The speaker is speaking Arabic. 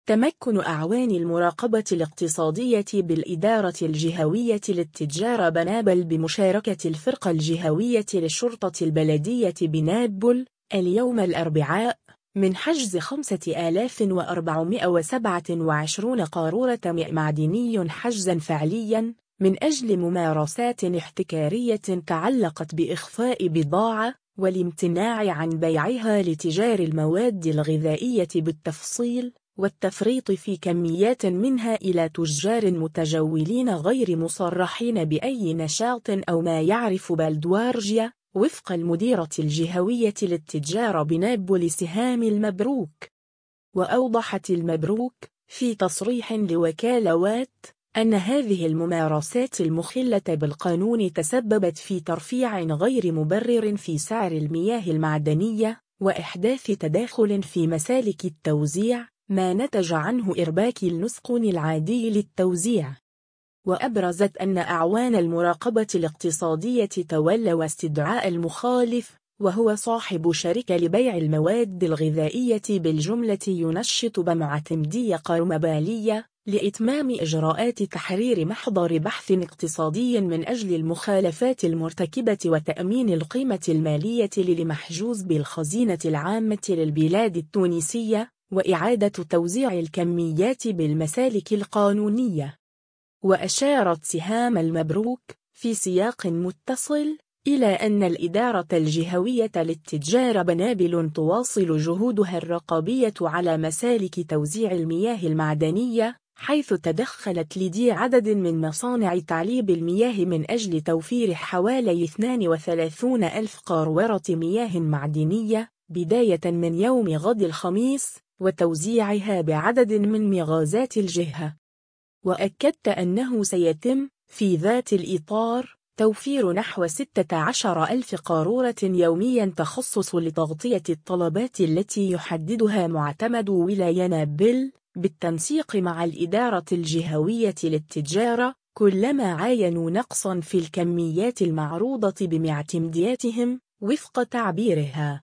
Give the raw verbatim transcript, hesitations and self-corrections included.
تمكن أعوان المراقبة الاقتصادية بالإدارة الجهوية للتجارة بنابل بمشاركة الفرقة الجهوية للشرطة البلدية بنابل اليوم الأربعاء من حجز خمسة آلاف وأربعمائة وسبعة وعشرين قارورة ماء معدني حجزا فعليا من أجل ممارسات احتكارية تعلقت بإخفاء بضاعة والامتناع عن بيعها لتجار المواد الغذائية بالتفصيل والتفريط في كميات منها إلى تجار متجولين غير مصرحين بأي نشاط أو ما يعرف بالدوارجيا وفق المديرة الجهوية للتجارة بنابل سهام المبروك. وأوضحت المبروك في تصريح لوكالة وات أن هذه الممارسات المخلة بالقانون تسببت في ترفيع غير مبرر في سعر المياه المعدنية وإحداث تداخل في مسالك التوزيع ما نتج عنه إرباك النسق العادي للتوزيع. وأبرزت أن أعوان المراقبة الاقتصادية تولوا استدعاء المخالف وهو صاحب شركة لبيع المواد الغذائية بالجملة ينشط بمعتمدية قرمبالية لإتمام إجراءات تحرير محضر بحث اقتصادي من أجل المخالفات المرتكبة وتأمين القيمة المالية للمحجوز بالخزينة العامة للبلاد التونسية وإعادة توزيع الكميات بالمسالك القانونية. وأشارت سهام المبروك في سياق متصل إلى أن الإدارة الجهوية للتجارة بنابل تواصل جهودها الرقابية على مسالك توزيع المياه المعدنية حيث تدخلت لدي عدد من مصانع تعليب المياه من أجل توفير حوالي اثنين وثلاثين ألف قارورة مياه معدنية بداية من يوم غد الخميس وتوزيعها بعدد من مغازات الجهة. وأكدت أنه سيتم في ذات الإطار توفير نحو ستة عشر ألف قارورة يوميا تخصص لتغطية الطلبات التي يحددها معتمد ولاية نابل بالتنسيق مع الإدارة الجهوية للتجارة كلما عاينوا نقصا في الكميات المعروضة بمعتمدياتهم وفق تعبيرها.